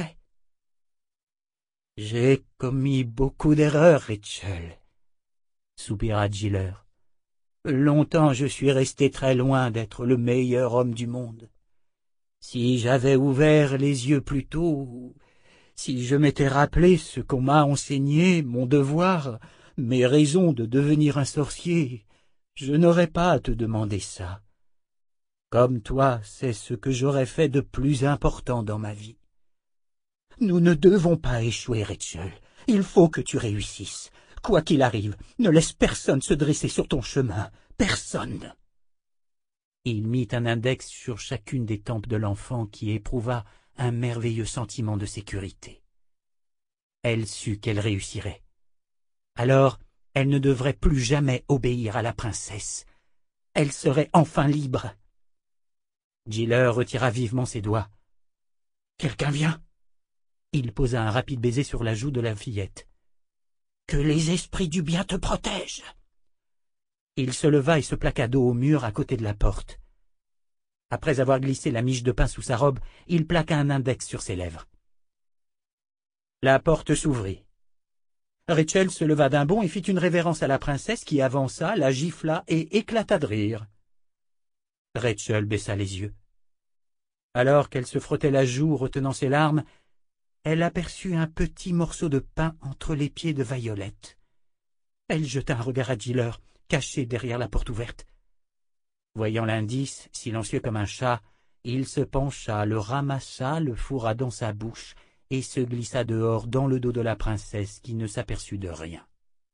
J'ai commis beaucoup d'erreurs, Rachel, soupira Giller. Longtemps je suis resté très loin d'être le meilleur homme du monde. Si j'avais ouvert les yeux plus tôt, si je m'étais rappelé ce qu'on m'a enseigné, mon devoir, mes raisons de devenir un sorcier, je n'aurais pas à te demander ça. Comme toi, c'est ce que j'aurais fait de plus important dans ma vie. Nous ne devons pas échouer, Rachel. Il faut que tu réussisses. Quoi qu'il arrive, ne laisse personne se dresser sur ton chemin. Personne. Il mit un index sur chacune des tempes de l'enfant qui éprouva un merveilleux sentiment de sécurité. Elle sut qu'elle réussirait. Alors, elle ne devrait plus jamais obéir à la princesse. Elle serait enfin libre. Giller retira vivement ses doigts. « Quelqu'un vient ?» Il posa un rapide baiser sur la joue de la fillette. « Que les esprits du bien te protègent !» Il se leva et se plaqua dos au mur à côté de la porte. Après avoir glissé la miche de pain sous sa robe, il plaqua un index sur ses lèvres. La porte s'ouvrit. Rachel se leva d'un bond et fit une révérence à la princesse qui avança, la gifla et éclata de rire. Rachel baissa les yeux. Alors qu'elle se frottait la joue retenant ses larmes, elle aperçut un petit morceau de pain entre les pieds de Violette. Elle jeta un regard à Giller, caché derrière la porte ouverte. Voyant l'indice, silencieux comme un chat, il se pencha, le ramassa, le fourra dans sa bouche et se glissa dehors dans le dos de la princesse qui ne s'aperçut de rien.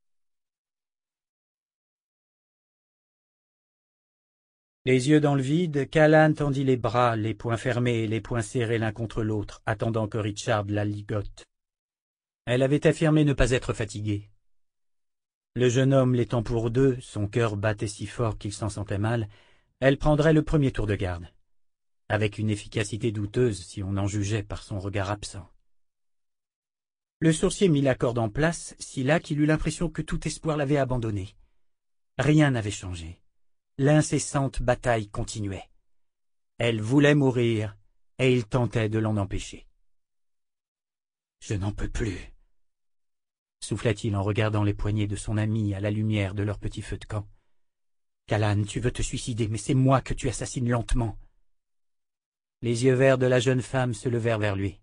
Les yeux dans le vide, Callan tendit les bras, les poings fermés et les poings serrés l'un contre l'autre, attendant que Richard la ligote. Elle avait affirmé ne pas être fatiguée. Le jeune homme l'étant pour deux, son cœur battait si fort qu'il s'en sentait mal, elle prendrait le premier tour de garde, avec une efficacité douteuse si on en jugeait par son regard absent. Le sourcier mit la corde en place, si là qu'il eut l'impression que tout espoir l'avait abandonné. Rien n'avait changé. L'incessante bataille continuait. Elle voulait mourir, et il tentait de l'en empêcher. « Je n'en peux plus », souffla-t-il en regardant les poignets de son ami à la lumière de leur petit feu de camp. « Callan, tu veux te suicider, mais c'est moi que tu assassines lentement. » Les yeux verts de la jeune femme se levèrent vers lui.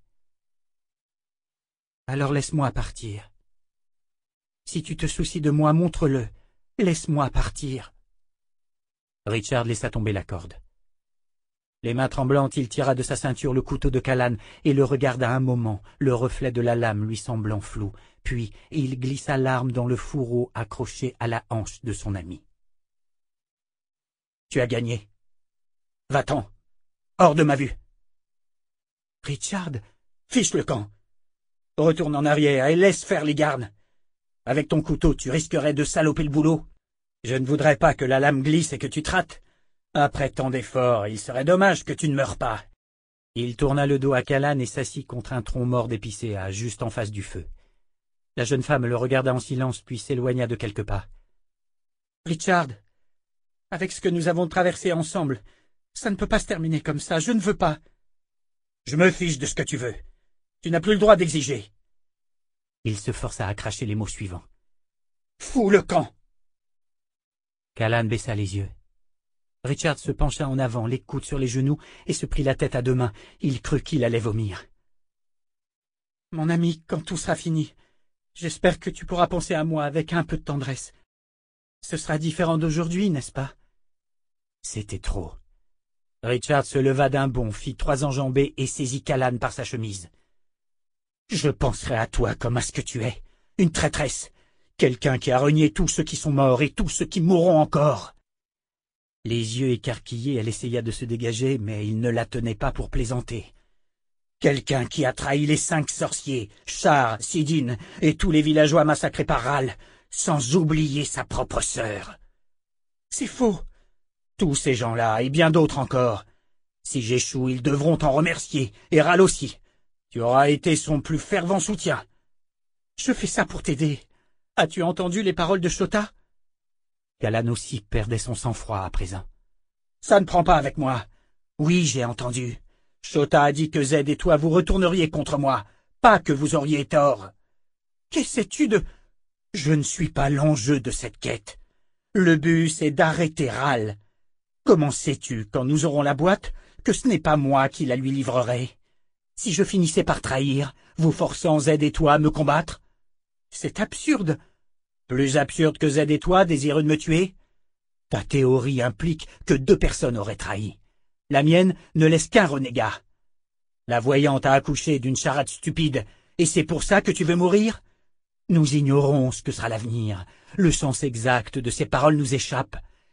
« Alors laisse-moi partir. Si tu te soucies de moi, montre-le. Laisse-moi partir. » Richard laissa tomber la corde. Les mains tremblantes, il tira de sa ceinture le couteau de Callan et le regarda un moment, le reflet de la lame lui semblant flou, puis il glissa l'arme dans le fourreau accroché à la hanche de son ami. « Tu as gagné. Va-t'en. Hors de ma vue. »« Richard, fiche le camp. Retourne en arrière et laisse faire les gardes. Avec ton couteau, tu risquerais de saloper le boulot. Je ne voudrais pas que la lame glisse et que tu te rates. Après tant d'efforts, il serait dommage que tu ne meures pas. » Il tourna le dos à Callan et s'assit contre un tronc mort d'épicéa, juste en face du feu. La jeune femme le regarda en silence, puis s'éloigna de quelques pas. « Richard, avec ce que nous avons traversé ensemble, ça ne peut pas se terminer comme ça, je ne veux pas. »« Je me fiche de ce que tu veux. Tu n'as plus le droit d'exiger. » Il se força à cracher les mots suivants. « Fous le camp !» Callan baissa les yeux. Richard se pencha en avant, les coudes sur les genoux, et se prit la tête à deux mains. Il crut qu'il allait vomir. « Mon ami, quand tout sera fini, j'espère que tu pourras penser à moi avec un peu de tendresse. Ce sera différent d'aujourd'hui, n'est-ce pas ?» C'était trop. Richard se leva d'un bond, fit trois enjambées et saisit Callan par sa chemise. « Je penserai à toi comme à ce que tu es, une traîtresse, quelqu'un qui a renié tous ceux qui sont morts et tous ceux qui mourront encore. » Les yeux écarquillés, elle essaya de se dégager, mais il ne la tenait pas pour plaisanter. « Quelqu'un qui a trahi les cinq sorciers, Char, Sidine et tous les villageois massacrés par Ral, sans oublier sa propre sœur. »« C'est faux. Tous ces gens-là, et bien d'autres encore. Si j'échoue, ils devront t'en remercier, et Ral aussi. Tu auras été son plus fervent soutien. »« Je fais ça pour t'aider. As-tu entendu les paroles de Chota ?» Callan aussi perdait son sang-froid à présent. « Ça ne prend pas avec moi. Oui, j'ai entendu. Chota a dit que Zed et toi vous retourneriez contre moi, pas que vous auriez tort. Qu'est-ce que sais-tu de... Je ne suis pas l'enjeu de cette quête. Le but, c'est d'arrêter Ral. Comment sais-tu, quand nous aurons la boîte, que ce n'est pas moi qui la lui livrerai? Si je finissais par trahir, vous forçant Zed et toi à me combattre? C'est absurde. Plus absurde que Zed et toi, désireux de me tuer? Ta théorie implique que deux personnes auraient trahi. La mienne ne laisse qu'un renégat. La voyante a accouché d'une charade stupide, et c'est pour ça que tu veux mourir? Nous ignorons ce que sera l'avenir. Le sens exact de ces paroles nous échappe.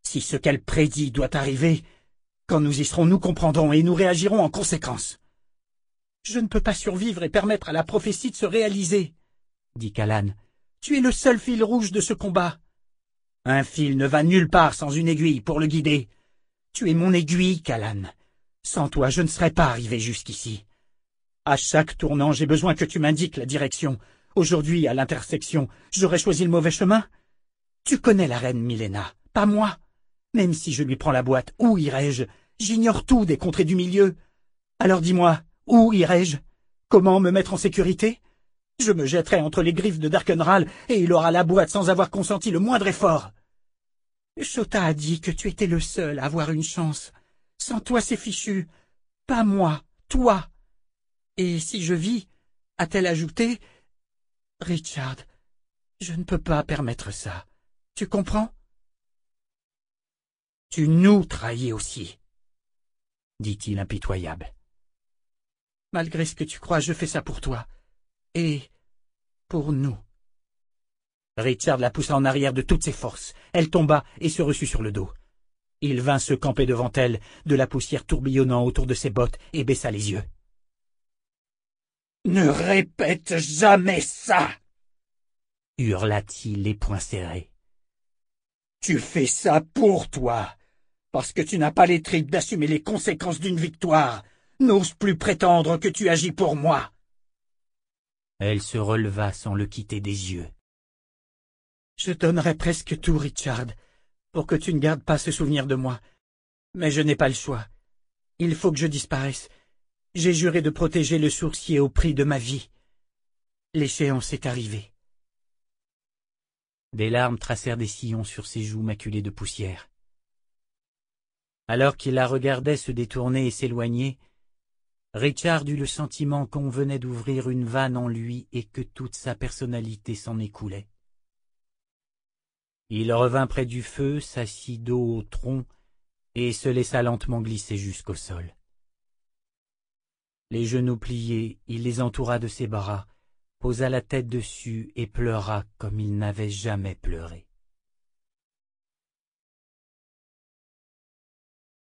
Si ce qu'elle prédit doit arriver, quand nous y serons, nous comprendrons et nous réagirons en conséquence. Je ne peux pas survivre et permettre à la prophétie de se réaliser, dit Callan. Tu es le seul fil rouge de ce combat. Un fil ne va nulle part sans une aiguille pour le guider. Tu es mon aiguille, Callan. Sans toi, je ne serais pas arrivé jusqu'ici. À chaque tournant, j'ai besoin que tu m'indiques la direction. Aujourd'hui, à l'intersection, j'aurais choisi le mauvais chemin. Tu connais la reine Milena, pas moi. Même si je lui prends la boîte, où irai-je? J'ignore tout des contrées du milieu. Alors dis-moi, où irai-je? Comment me mettre en sécurité? Je me jetterai entre les griffes de Darkenral et il aura la boîte sans avoir consenti le moindre effort. Shota a dit que tu étais le seul à avoir une chance. Sans toi, c'est fichu. Pas moi, toi. Et si je vis, a-t-elle ajouté, Richard, je ne peux pas permettre ça. Tu comprends? Tu nous trahis aussi, dit-il impitoyable. Malgré ce que tu crois, je fais ça pour toi. Et pour nous. Richard la poussa en arrière de toutes ses forces. Elle tomba et se reçut sur le dos. Il vint se camper devant elle, de la poussière tourbillonnant autour de ses bottes, et baissa les yeux. « Ne répète jamais ça !» hurla-t-il, les poings serrés. « Tu fais ça pour toi, parce que tu n'as pas les tripes d'assumer les conséquences d'une victoire. N'ose plus prétendre que tu agis pour moi. » Elle se releva sans le quitter des yeux. « Je donnerais presque tout, Richard, pour que tu ne gardes pas ce souvenir de moi. Mais je n'ai pas le choix. Il faut que je disparaisse. J'ai juré de protéger le sourcier au prix de ma vie. L'échéance est arrivée. » Des larmes tracèrent des sillons sur ses joues maculées de poussière. Alors qu'il la regardait se détourner et s'éloigner, Richard eut le sentiment qu'on venait d'ouvrir une vanne en lui et que toute sa personnalité s'en écoulait. Il revint près du feu, s'assit dos au tronc et se laissa lentement glisser jusqu'au sol. Les genoux pliés, il les entoura de ses bras, posa la tête dessus et pleura comme il n'avait jamais pleuré.